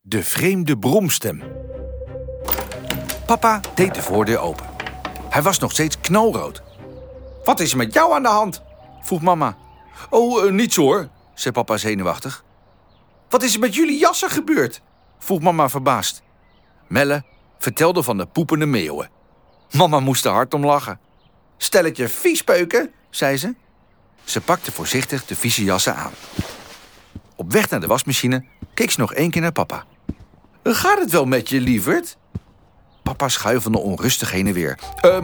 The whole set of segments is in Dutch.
De vreemde bromstem. Papa deed de voordeur open. Hij was nog steeds knalrood. Wat is er met jou aan de hand? Vroeg mama. Oh, niets hoor, zei papa zenuwachtig. Wat is er met jullie jassen gebeurd? Vroeg mama verbaasd. Melle vertelde van de poepende meeuwen. Mama moest er hard om lachen. Stelletje viespeuken, zei ze. Ze pakte voorzichtig de vieze jassen aan. Op weg naar de wasmachine keek ze nog 1 keer naar papa. Gaat het wel met je, lieverd? Papa schuifelde onrustig heen en weer.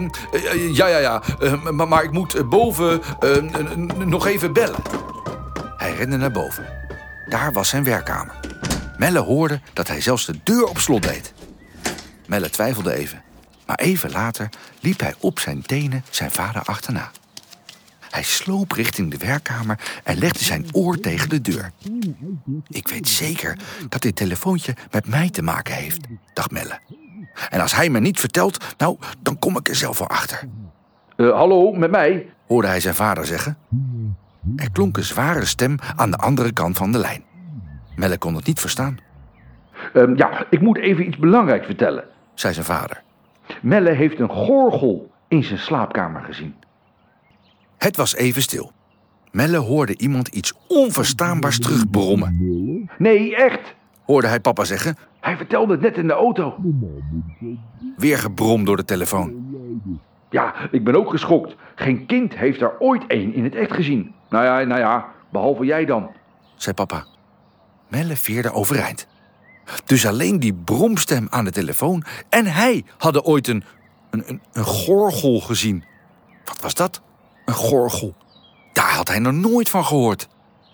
Ja. Maar ik moet boven nog even bellen. Hij rende naar boven. Daar was zijn werkkamer. Melle hoorde dat hij zelfs de deur op slot deed. Melle twijfelde even. Maar even later liep hij op zijn tenen zijn vader achterna. Hij sloop richting de werkkamer en legde zijn oor tegen de deur. Ik weet zeker dat dit telefoontje met mij te maken heeft, dacht Melle. En als hij me niet vertelt, nou, dan kom ik er zelf wel achter. Hallo, met mij? Hoorde hij zijn vader zeggen. Er klonk een zware stem aan de andere kant van de lijn. Melle kon het niet verstaan. Ja, ik moet even iets belangrijks vertellen, zei zijn vader. Melle heeft een gorgel in zijn slaapkamer gezien. Het was even stil. Melle hoorde iemand iets onverstaanbaars terugbrommen. Nee, echt, hoorde hij papa zeggen. Hij vertelde het net in de auto. Weer gebrom door de telefoon. Ja, ik ben ook geschokt. Geen kind heeft er ooit één in het echt gezien. Nou ja, behalve jij dan, zei papa. Melle veerde overeind. Dus alleen die bromstem aan de telefoon en hij hadden ooit een gorgel gezien. Wat was dat? Een gorgel. Daar had hij nog nooit van gehoord.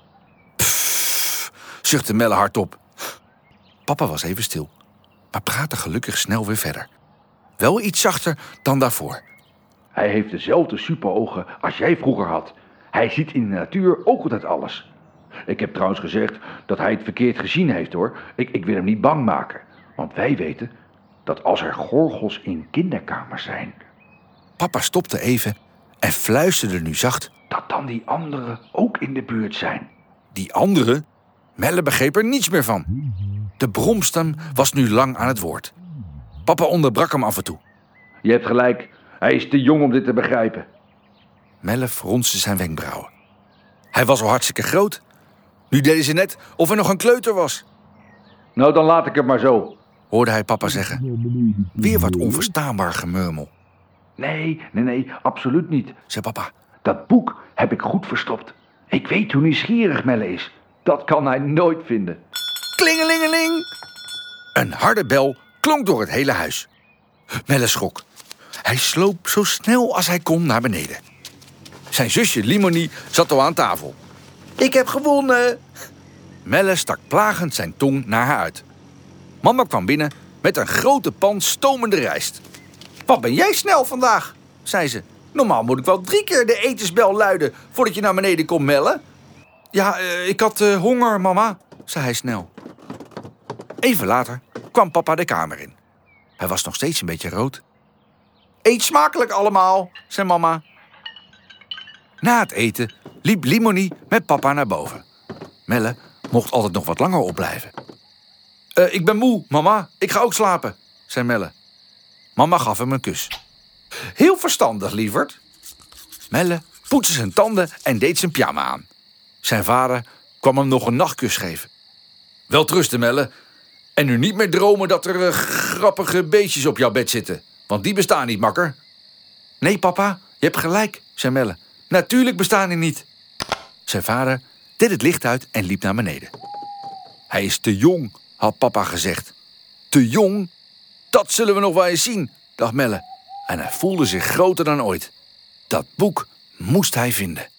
Pfff, zuchtte Melle hardop. Papa was even stil, maar praatte gelukkig snel weer verder. Wel iets zachter dan daarvoor. Hij heeft dezelfde superogen als jij vroeger had. Hij ziet in de natuur ook altijd alles. Ik heb trouwens gezegd dat hij het verkeerd gezien heeft, hoor. Ik wil hem niet bang maken. Want wij weten dat als er gorgels in kinderkamers zijn... Papa stopte even en fluisterde nu zacht... dat dan die anderen ook in de buurt zijn. Die anderen? Melle begreep er niets meer van. De bromstem was nu lang aan het woord. Papa onderbrak hem af en toe. Je hebt gelijk, hij is te jong om dit te begrijpen. Melle fronste zijn wenkbrauwen. Hij was al hartstikke groot. Nu deden ze net of hij nog een kleuter was. Nou, dan laat ik het maar zo, hoorde hij papa zeggen. Weer wat onverstaanbaar gemurmel. Nee, absoluut niet, zei papa. Dat boek heb ik goed verstopt. Ik weet hoe nieuwsgierig Melle is. Dat kan hij nooit vinden. Klingelingeling! Een harde bel klonk door het hele huis. Melle schrok. Hij sloop zo snel als hij kon naar beneden. Zijn zusje Limonie zat al aan tafel. Ik heb gewonnen! Melle stak plagend zijn tong naar haar uit. Mama kwam binnen met een grote pan stomende rijst. Wat ben jij snel vandaag, zei ze. Normaal moet ik wel 3 keer de etensbel luiden voordat je naar beneden komt, Melle. Ja, ik had honger, mama, zei hij snel. Even later kwam papa de kamer in. Hij was nog steeds een beetje rood. Eet smakelijk allemaal, zei mama. Na het eten liep Limonie met papa naar boven. Melle mocht altijd nog wat langer opblijven. Ik ben moe, mama. Ik ga ook slapen, zei Melle. Mama gaf hem een kus. Heel verstandig, lieverd. Melle poetste zijn tanden en deed zijn pyjama aan. Zijn vader kwam hem nog een nachtkus geven. Welterusten, Melle. En nu niet meer dromen dat er grappige beestjes op jouw bed zitten. Want die bestaan niet, makker. Nee, papa, je hebt gelijk, zei Melle. Natuurlijk bestaan die niet. Zijn vader deed het licht uit en liep naar beneden. Hij is te jong, had papa gezegd. Te jong? Dat zullen we nog wel eens zien, dacht Melle. En hij voelde zich groter dan ooit. Dat boek moest hij vinden.